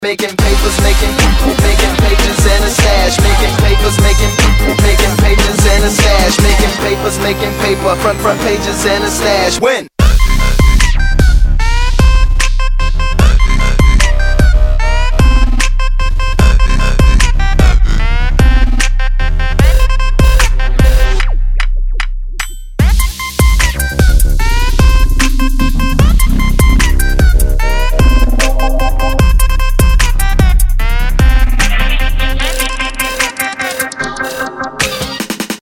Making papers, making pages and a stash. Making papers, making pages and a stash. Making papers, making paper, front pages and a stash. When